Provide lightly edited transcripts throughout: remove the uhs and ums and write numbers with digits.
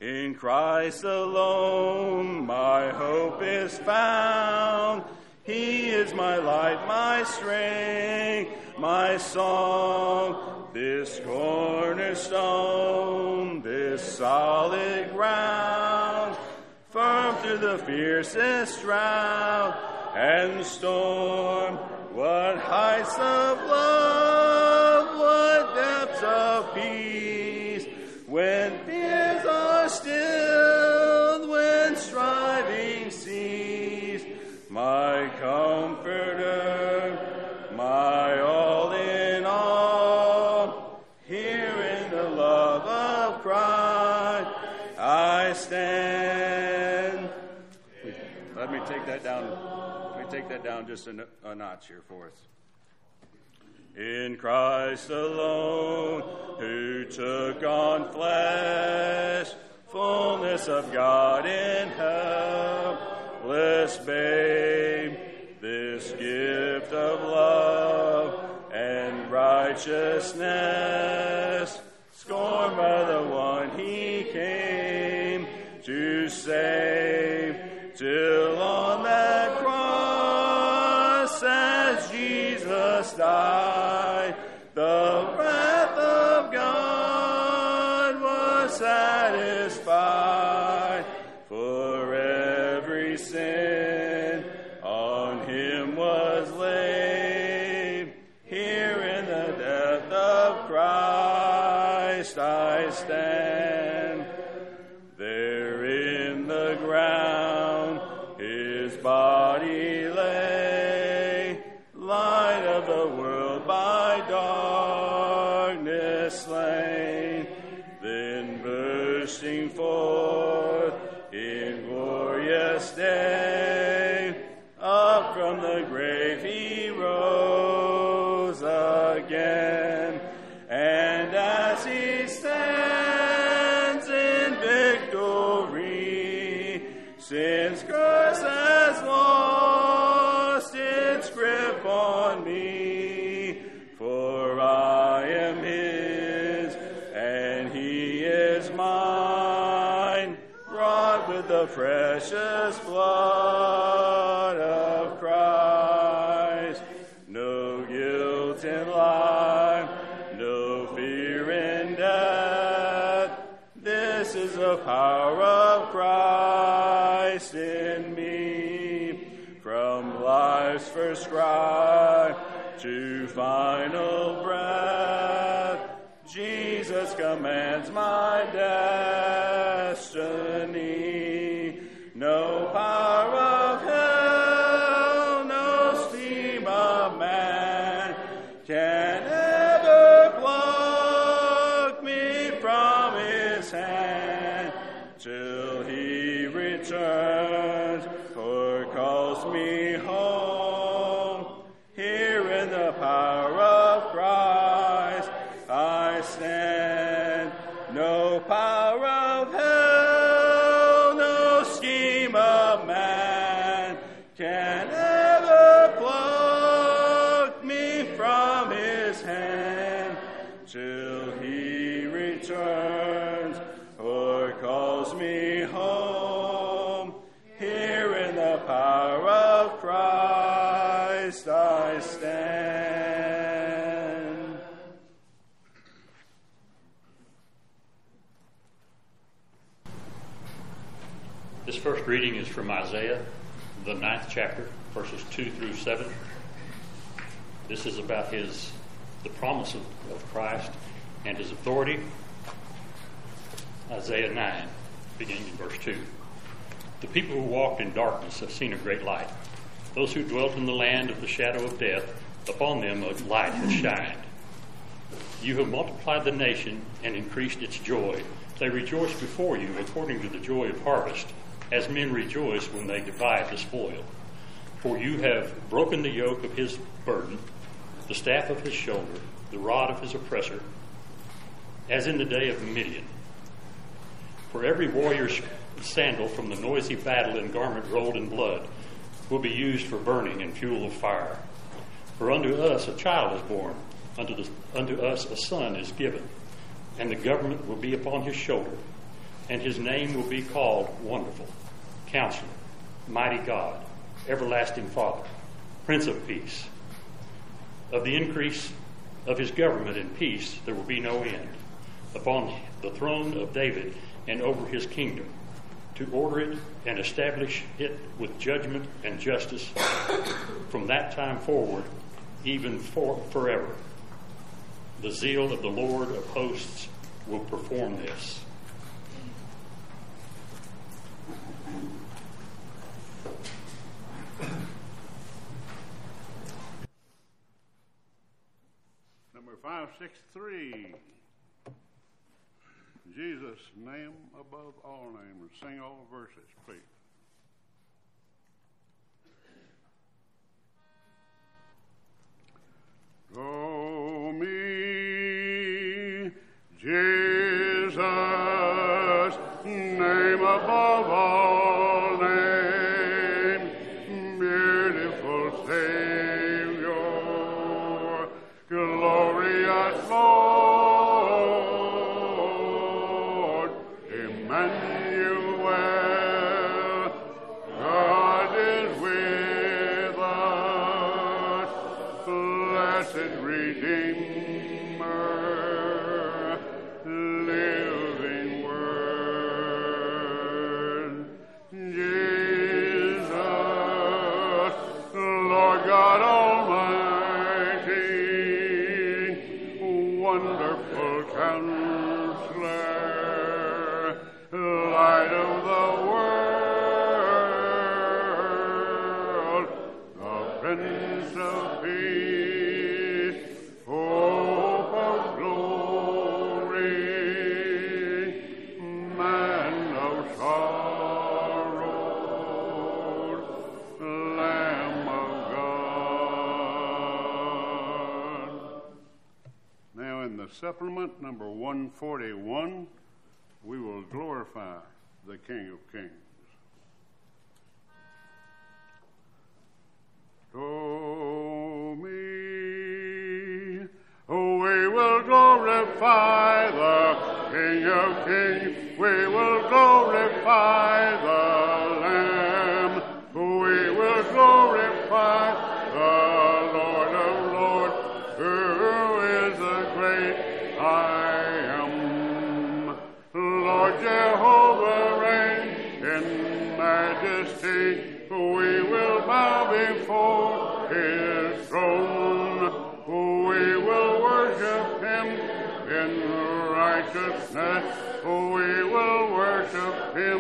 In Christ alone my hope is found. He is my light, my strength, my song. This cornerstone, this solid ground, firm through the fiercest drought and storm. What heights of love, what depths of peace, when fears are stilled, when striving cease. My comforter, my all in all, here in the love of Christ I stand. Let me take that down. Take that down just a notch here for us. In Christ alone, who took on flesh, fullness of God in helpless babe, this gift of love and righteousness, scorned by the one he came to save, till on that cross as Jesus died, the wrath of God was satisfied. For every sin on him was laid. Here in the death of Christ I stand. There in the ground his body lay, light of the world by darkness slain, then bursting forth in glorious day, up from the grave he rose again, and as he stands in victory, sin's curse has lost its grip on me, for I am his and he is mine, wrought with the precious blood of Christ. No guilt in life, no fear in death, this is the power of Christ in me. From life's first cry to final breath, Jesus commands my destiny. No power of hell, no scheme of man can ever pluck me from his hand, till he returns or calls me home. Here in the power of Christ I stand. No power of hell, no scheme of man can ever pluck me from his hand, till he returns or calls me home. Here in the power of Christ I stand. This first reading is from Isaiah, the 9th chapter, verses 2 through 7. This is about the promise of Christ and his authority. Isaiah 9, beginning in verse 2. The people who walked in darkness have seen a great light. Those who dwelt in the land of the shadow of death, upon them a light has shined. You have multiplied the nation and increased its joy. They rejoice before you according to the joy of harvest, as men rejoice when they divide the spoil. For you have broken the yoke of his burden, the staff of his shoulder, the rod of his oppressor, as in the day of Midian. For every warrior's sandal from the noisy battle and garment rolled in blood will be used for burning and fuel of fire. For unto us a child is born, unto us a son is given, and the government will be upon his shoulder, And his name will be called Wonderful, Counselor, Mighty God, Everlasting Father, Prince of Peace. Of the increase of his government and peace there will be no end, upon the throne of David and over his kingdom, to order it and establish it with judgment and justice from that time forward, even forever. The zeal of the Lord of hosts will perform this. Number 563. Jesus, name above all names. Sing all verses, please. Draw me, Jesus, name above all names, beautiful Savior, glorious Lord, Emmanuel, God is with us, blessed Redeemer, living Word, Jesus, Lord God Almighty, wonderful Counselor, Light of the world, the Prince of Peace, hope of glory, Man of sorrows, Lamb of God. Now in the supplement, number 141, we will glorify the King of Kings. Oh me, we will glorify the King of Kings. We will glorify the Lamb. We will glorify the Lord of Lords, who is the great I am. Lord Jehovah reigns in majesty. We will bow before his throne. We will worship him in righteousness. We will worship him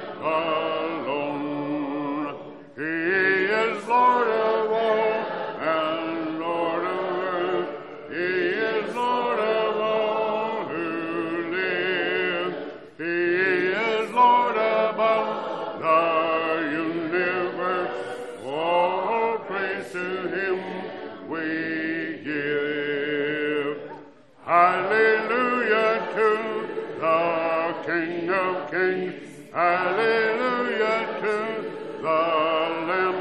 alone. He is Lord of all and Lord of earth. He is Lord of all who live. He is Lord above the universe. All praise to him we give. Hallelujah to the King of Kings. Hallelujah to the Lamb.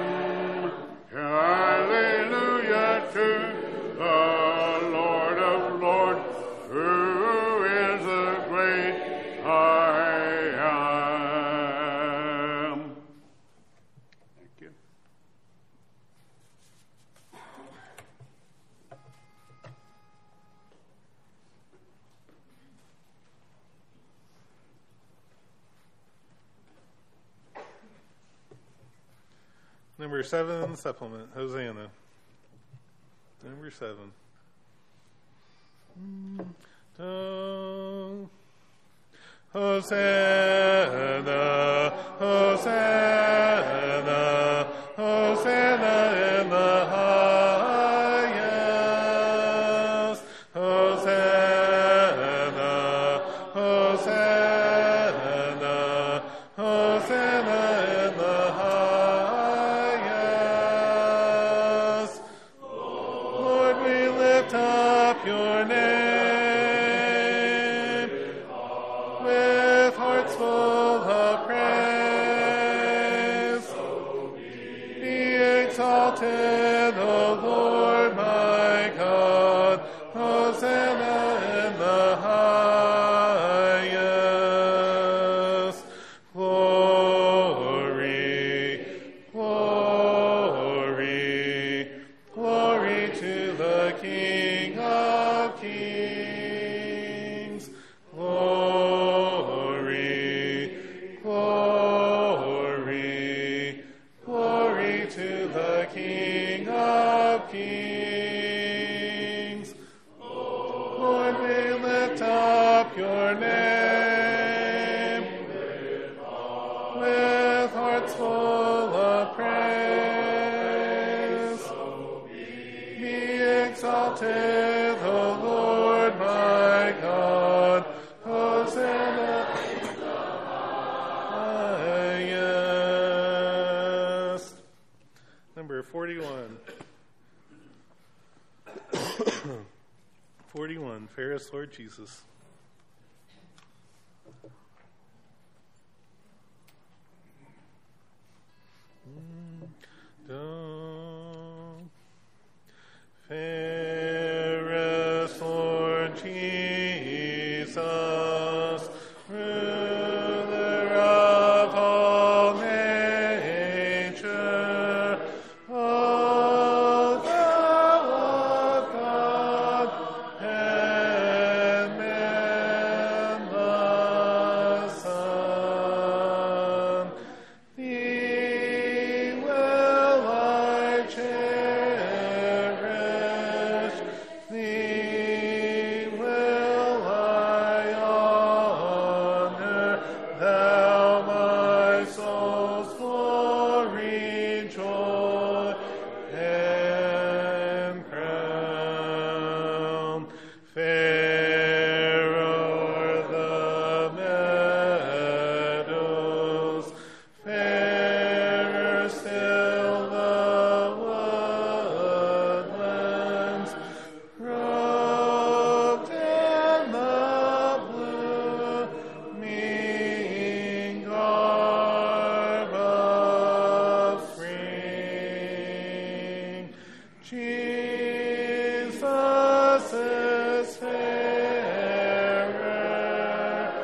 Hallelujah to the Lord of Lords, who is the great I am. Thank you. Number 7, supplement, Hosanna. Number 7. Hosanna, Hosanna, Hosanna in the highest. Hosanna, Hosanna, Hosanna in the highest. Lord, we lift up your name with hearts full of praise. Be exalted, O Lord my God. Hosanna in the highest. number 41. 41, fairest Lord Jesus. Fairest Lord Jesus, ruler of all nature, O thou of God and man the Son, thee will I cherish, thee will I honor, thou my soul's glory, joy, and crown. Fair o'er the meadows, fairer still the woodlands, robed in the blooming garb of spring. Jesus is fairer,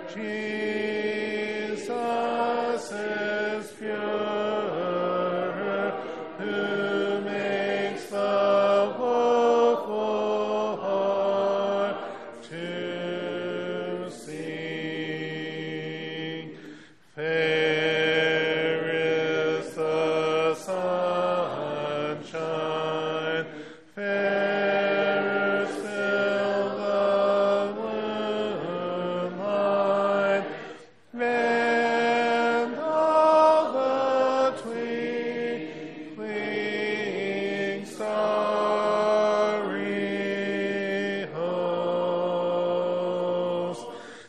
Jesus is purer, who makes the woeful heart to sing. Fair is the sunshine, fairer still the moonlight, and all the twinkling starry host.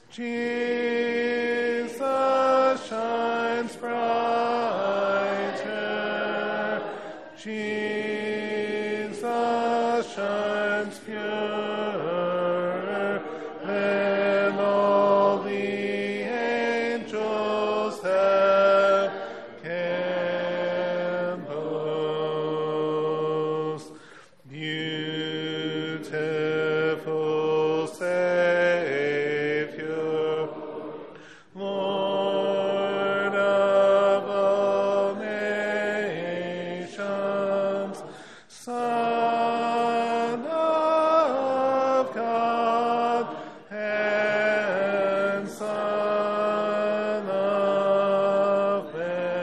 Jesus shines brighter, Jesus shines purer than all the angels have can boast. Beautiful Savior, Lord of all nations, Son of God and Son of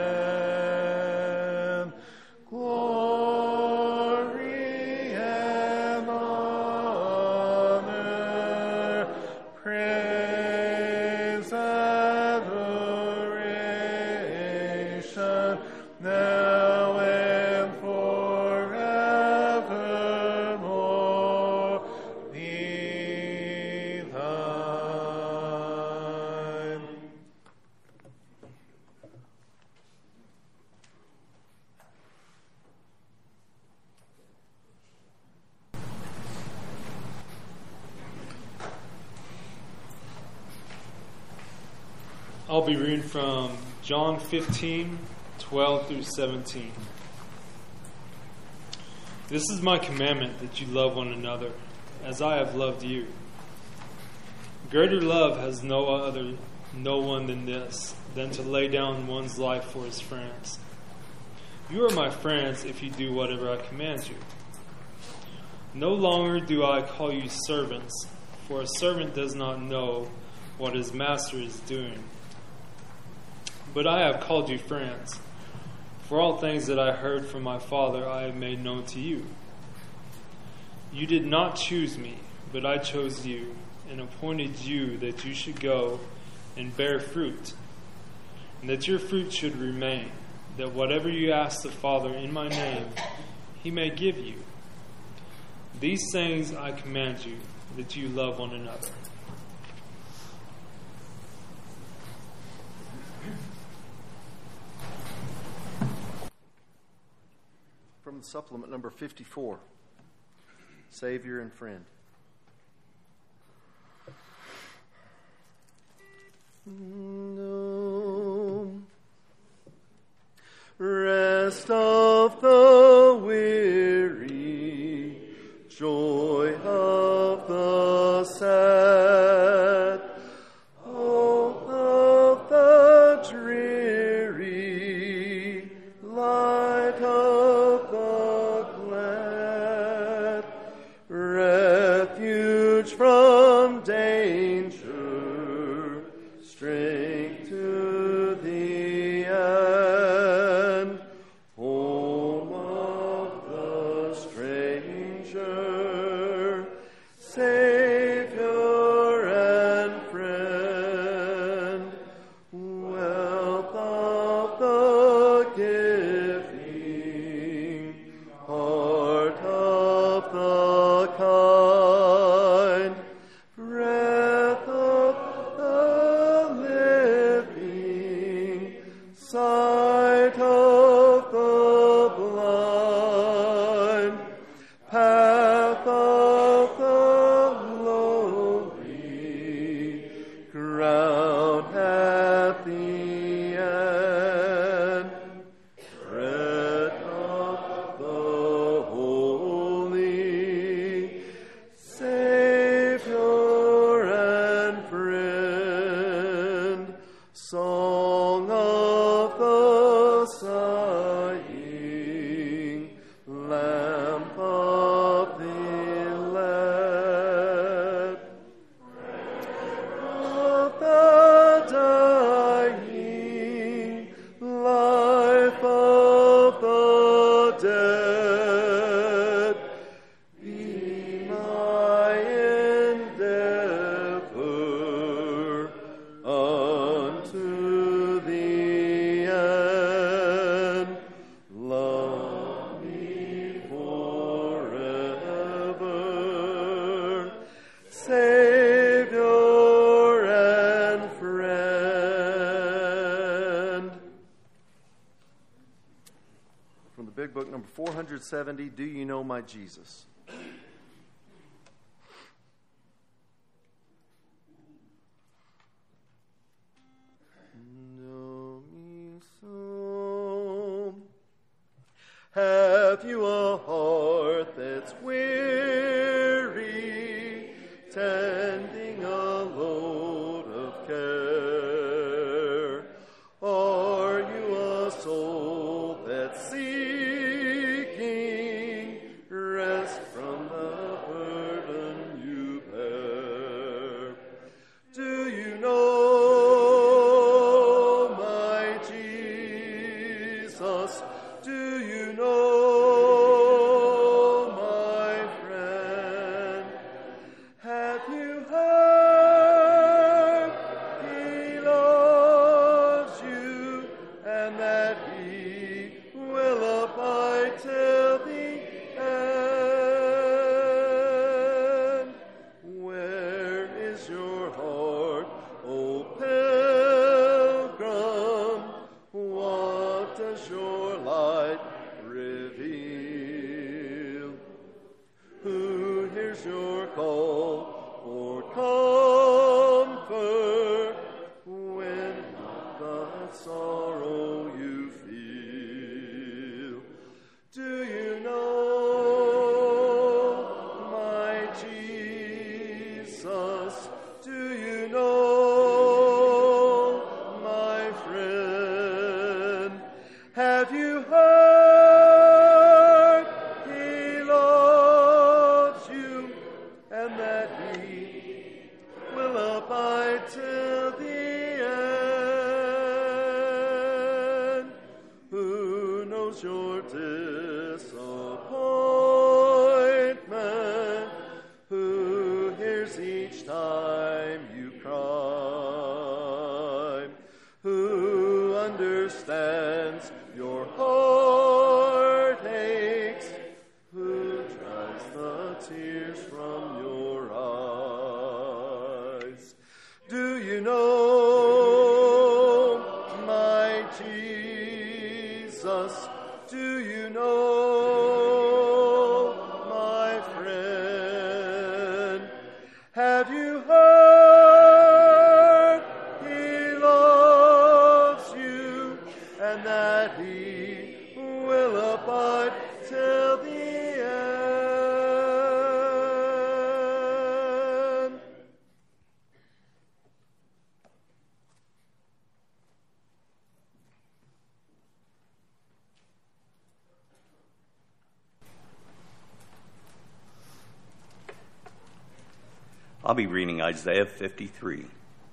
Man, glory and honor, praise, adoration, now and forevermore be thine. I'll be reading from John 15, 12 through 17. This is my commandment, that you love one another, as I have loved you. Greater love has no one than this, than to lay down one's life for his friends. You are my friends if you do whatever I command you. No longer do I call you servants, for a servant does not know what his master is doing. But I have called you friends, for all things that I heard from my Father I have made known to you. You did not choose me, but I chose you, and appointed you that you should go and bear fruit, and that your fruit should remain, that whatever you ask the Father in my name, he may give you. These things I command you, that you love one another. supplement number 54, Savior and Friend. No. Rest of the weary, joy of the sad, hope of the dreary, light of the glad, refuge from danger, strength to the end, home of the stranger, Savior and friend, wealth of the giving, heart of the kind, breath of the living, sight of the blind, path of the lowly, crown at the end, bread of the holy, Savior and friend, song of the sighing, lamp of the lad, of the dying, life of the dead, be my endeavor unto the end. Love me forever, Savior and friend. From the Big Book, number 470, Do You Know My Jesus? Know me so. Have you a heart that's weary, tending a load of care? Are you a soul that's seeking rest from the burden you bear? Do you know my Jesus? Do you know my friend? Have you heard he loves you and that he will abide till the end? Where is your heart, O pilgrim? What does your light reveal? Who hears your call for comfort when the sorrow you feel? Do you know my Jesus? Do you know my friend? Have you heard he loves you and that he will abide till the end? Who knows your disappointment? Who hears each time you cry? Who understands your heartaches? Who dries the tears from your eyes? Do you know my Jesus? Do you know and that he will abide till the end. I'll be reading Isaiah 53.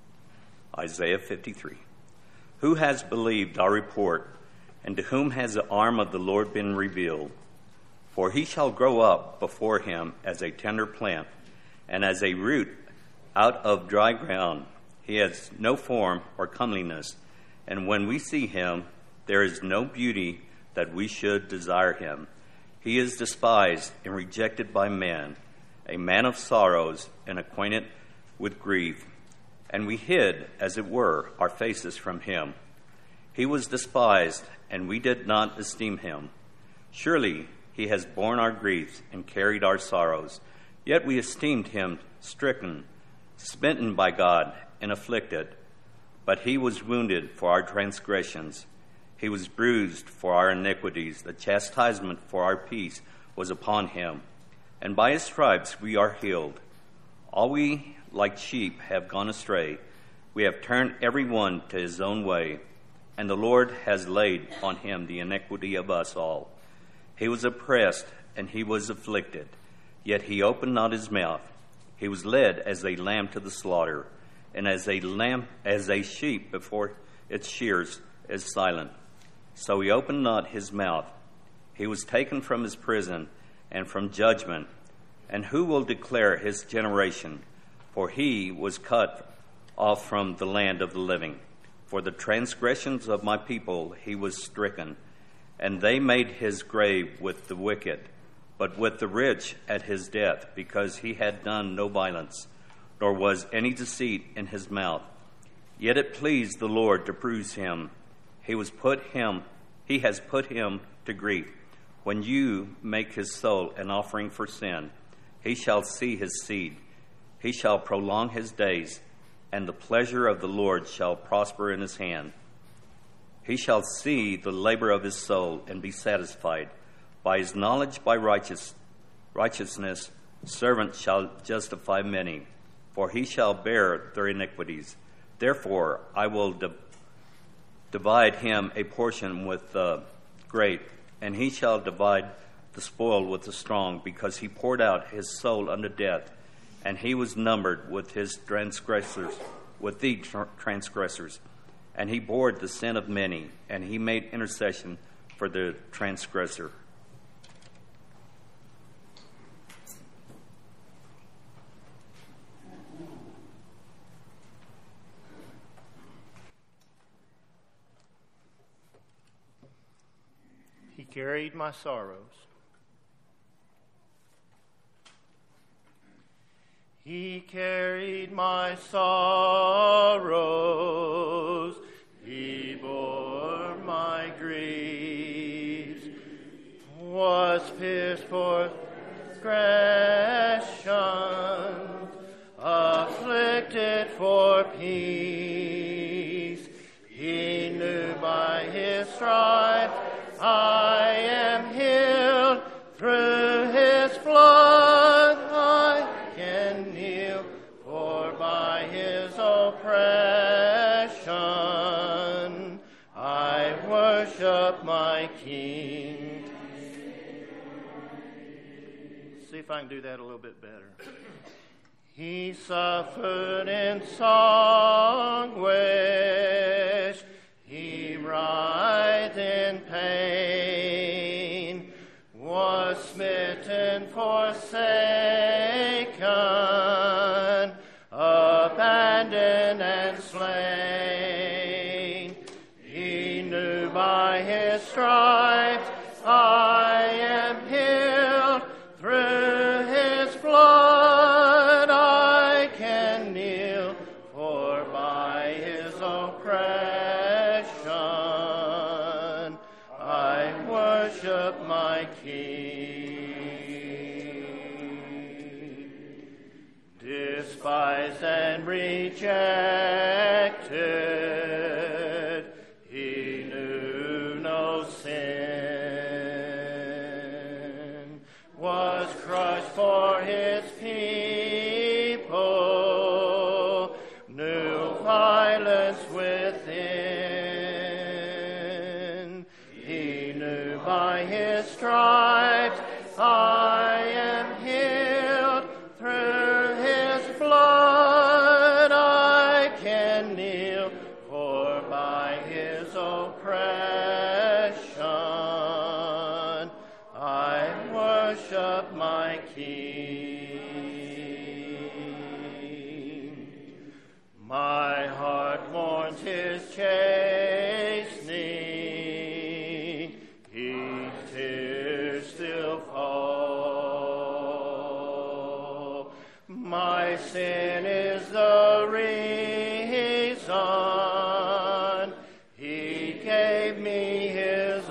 Isaiah 53. Who has believed our report, and to whom has the arm of the Lord been revealed? For he shall grow up before him as a tender plant, and as a root out of dry ground. He has no form or comeliness, and when we see him, there is no beauty that we should desire him. He is despised and rejected by men, a man of sorrows and acquainted with grief. And we hid, as it were, our faces from him. He was despised, and we did not esteem him. Surely he has borne our griefs and carried our sorrows. Yet we esteemed him stricken, smitten by God, and afflicted. But he was wounded for our transgressions. He was bruised for our iniquities. The chastisement for our peace was upon him, and by his stripes we are healed. All we like sheep have gone astray. We have turned every one to his own way, and the Lord has laid on him the iniquity of us all. He was oppressed and he was afflicted, yet he opened not his mouth. He was led as a lamb to the slaughter, and as a sheep before its shears is silent, so he opened not his mouth. He was taken from his prison and from judgment. And who will declare his generation? For he was cut off from the land of the living. For the transgressions of my people he was stricken, and they made his grave with the wicked, but with the rich at his death, because he had done no violence, nor was any deceit in his mouth. Yet it pleased the Lord to bruise him. He has put him to grief. When you make his soul an offering for sin, he shall see his seed. He shall prolong his days, and the pleasure of the Lord shall prosper in his hand. He shall see the labor of his soul and be satisfied. By his knowledge, by righteousness, servant shall justify many, for he shall bear their iniquities. Therefore I will divide him a portion with the great, and he shall divide the spoil with the strong, because he poured out his soul unto death, and he was numbered with his transgressors, with the transgressors. And he bore the sin of many, and he made intercession for the transgressor. He carried my sorrows. He carried my sorrows. He bore my griefs. Was pierced for transgressions, afflicted for peace. He knew by his stripes I am healed. Through his blood I can kneel, for by his oppression I worship my King. See if I can do that a little bit better. He suffered in anguish. He writhed in pain, was smitten, forsaken, abandoned and slain. He knew by his stripes I am healed. Through his blood I can kneel, for by his oppression I worship my King. Despised and rejected, he knew silence within. He knew by his stripes I am healed. Through his blood I can kneel, for by his oppression I worship my King. My heart mourns his chastening, his tears still fall. My sin is the reason he gave me his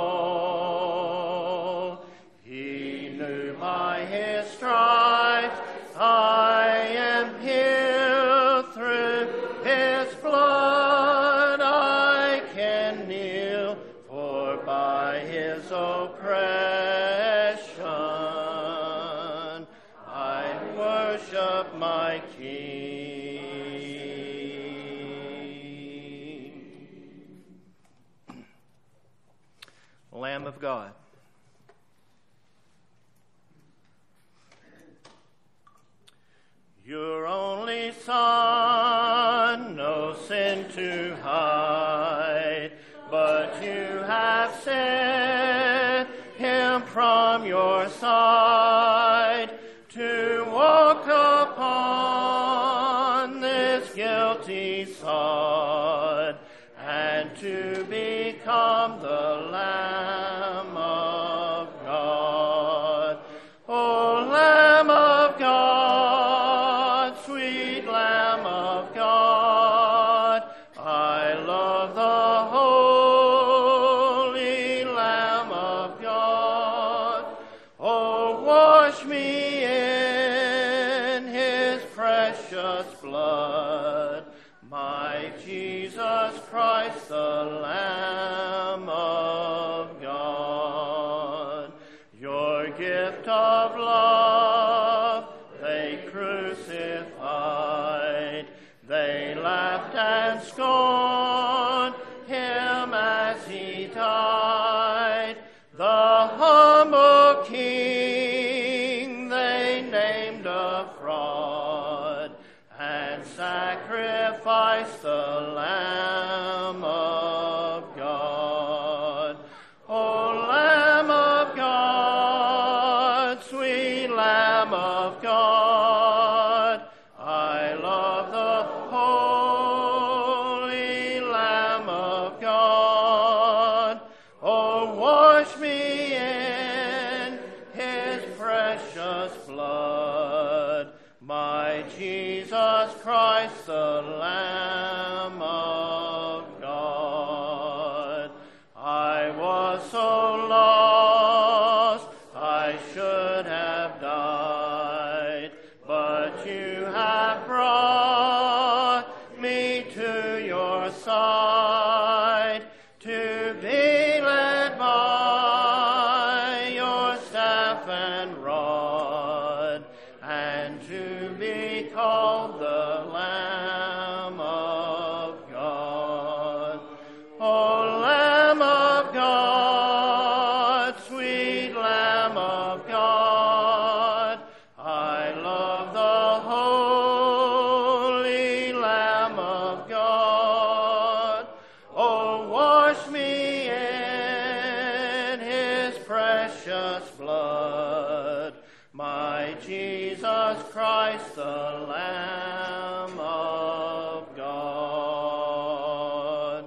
all. He knew by his stripes I am healed. Through his blood I can kneel, for by his oppression I worship my King. Lamb of God. Your only Son, no sin to hide, but you have sent him from your side to walk upon this guilty sod and to become the Lamb of God. O Lamb of God, sweet Lamb of God, I love the holy Lamb of God. Oh, wash me in his precious blood, my Jesus Christ, the Lamb of God. Your gift of love they crucified, they laughed and scorned him as he died. The humble King they named a fraud and sacrificed the Lamb of God. O Lamb of God, sweet Lamb of God, I love the holy Lamb of God. Oh, wash me in his precious blood, my Jesus Christ, the Lamb of God. I was so lost, I should have died, but you have brought me to your side to be led by your staff and rod and to be called the Lamb of God. O Lamb of God, sweet Lamb of God, I love the holy Lamb of God. Oh, wash me in his precious blood, my Jesus Christ, the Lamb of God.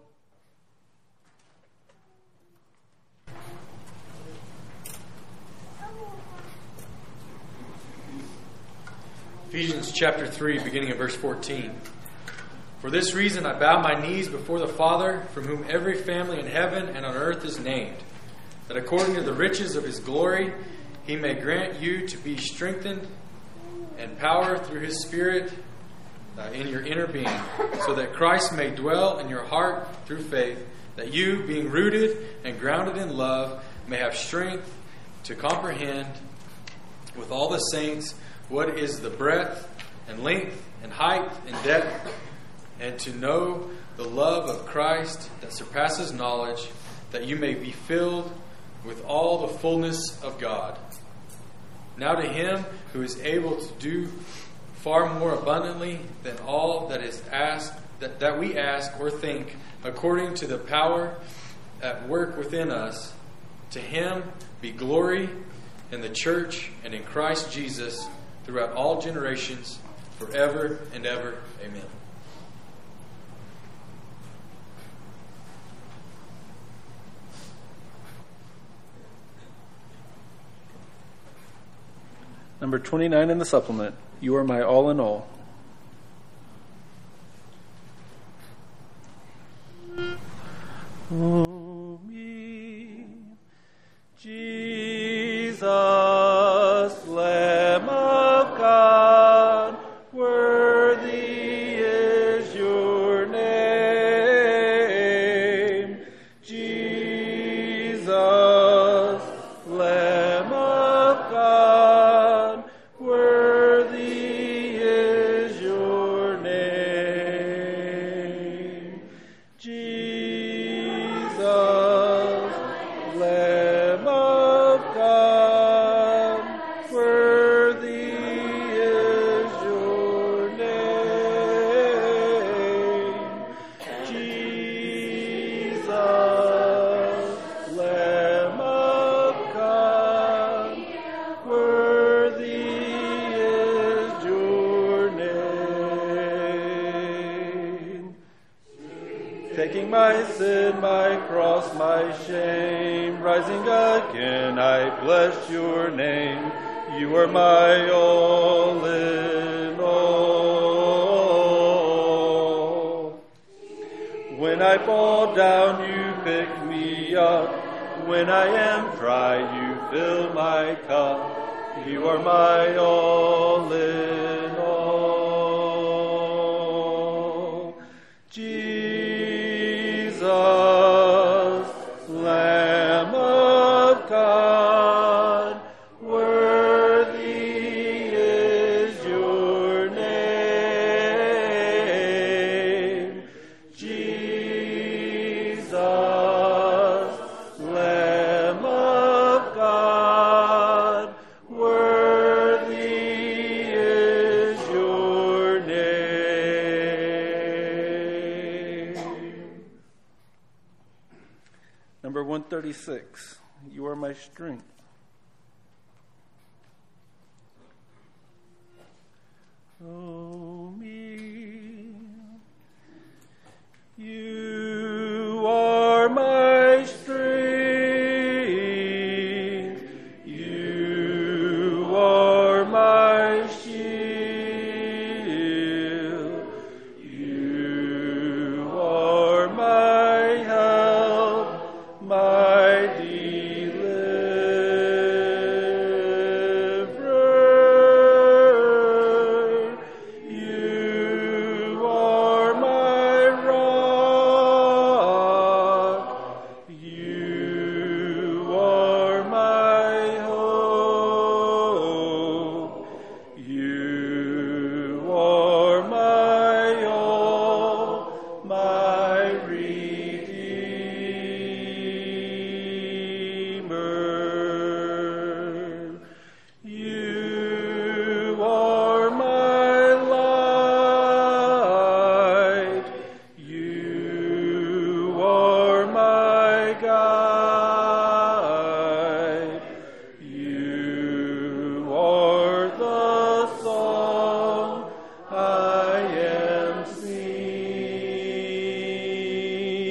Ephesians chapter 3, beginning of verse 14. For this reason I bow my knees before the Father, from whom every family in heaven and on earth is named, that according to the riches of his glory he may grant you to be strengthened and power through his Spirit in your inner being, so that Christ may dwell in your heart through faith, that you, being rooted and grounded in love, may have strength to comprehend with all the saints what is the breadth and length and height and depth, and to know the love of Christ that surpasses knowledge, that you may be filled with all the fullness of God. Now to him who is able to do far more abundantly than all that is asked, that we ask or think, according to the power at work within us, to him be glory in the church and in Christ Jesus throughout all generations, forever and ever. Amen. Number 29 in the supplement, You Are My All in All. Oh, me, Jesus, Lamb of God, worthy is your name. Jesus, Lamb of God, worthy is your name. Jesus, Lamb of God, worthy is your name. Jesus, Lamb of God, worthy is your name. Taking my sin, my cross, my shame, rising again, I bless your name. You are my all in all. When I fall down, you pick me up. When I am dry, you fill my cup. You are my all in all. Jesus, Lamb of God, worthy is your name. Jesus, Lamb of God, worthy is your name. Number 136, You Are My Strength. Oh, me, you are my strength, you are my shield, you are my help, my deliverer. You are my rock, you are my hope, you are my all, my Redeemer. You are my light, you are my guide, you are the song I am singing.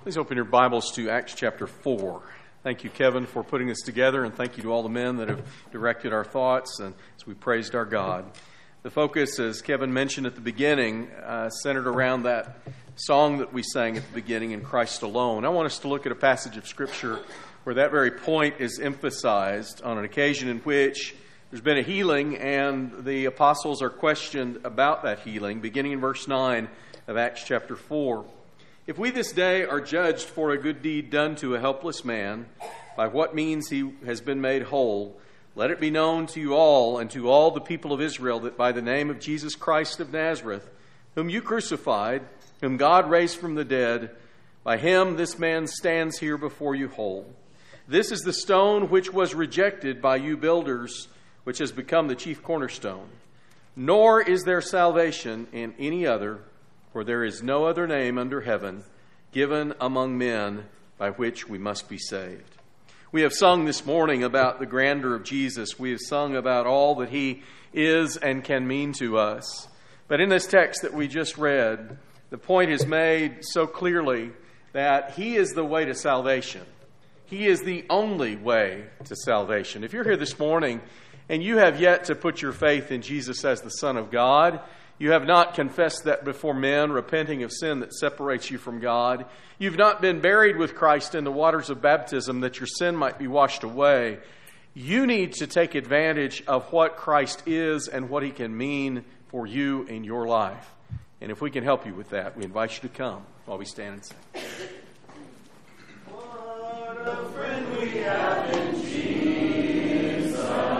Please open your Bibles to Acts chapter 4. Thank you, Kevin, for putting this together, and thank you to all the men that have directed our thoughts and as we praised our God. The focus, as Kevin mentioned at the beginning, centered around that song that we sang at the beginning, In Christ Alone. I want us to look at a passage of Scripture where that very point is emphasized on an occasion in which there's been a healing and the apostles are questioned about that healing, beginning in verse 9 of Acts chapter 4. If we this day are judged for a good deed done to a helpless man, by what means he has been made whole, let it be known to you all and to all the people of Israel that by the name of Jesus Christ of Nazareth, whom you crucified, whom God raised from the dead, by him this man stands here before you whole. This is the stone which was rejected by you builders, which has become the chief cornerstone. Nor is there salvation in any other, for there is no other name under heaven given among men by which we must be saved. We have sung this morning about the grandeur of Jesus. We have sung about all that he is and can mean to us. But in this text that we just read, the point is made so clearly that he is the way to salvation. He is the only way to salvation. If you're here this morning and you have yet to put your faith in Jesus as the Son of God, you have not confessed that before men, repenting of sin that separates you from God. You've not been buried with Christ in the waters of baptism that your sin might be washed away. You need to take advantage of what Christ is and what he can mean for you in your life. And if we can help you with that, we invite you to come while we stand and sing. What a friend we have in Jesus.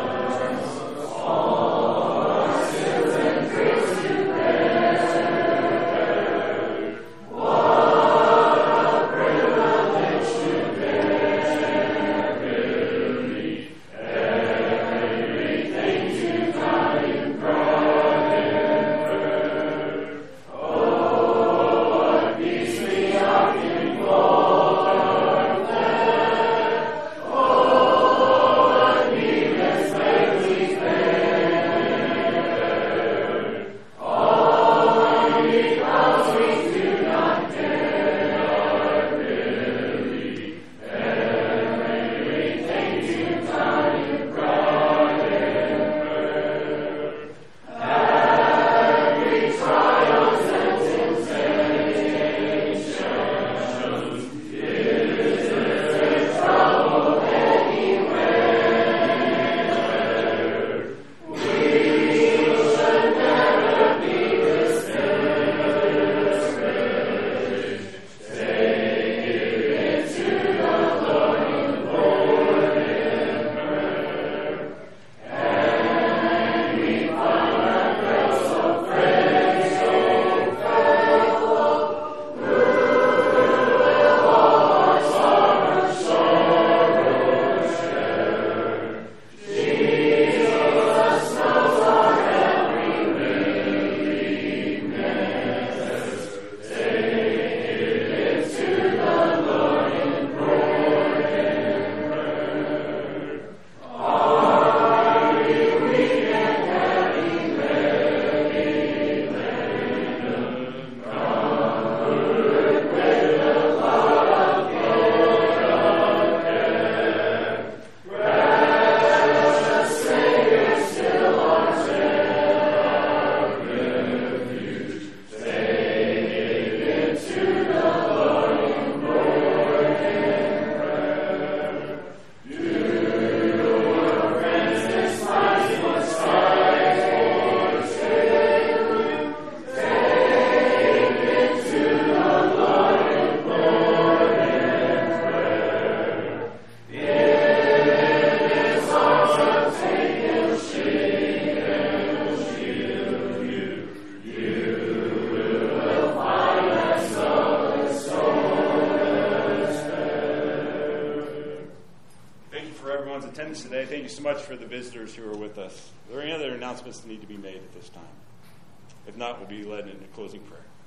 attendance today. Thank you so much for the visitors who are with us. Are there any other announcements that need to be made at this time? If not, we'll be led into closing prayer.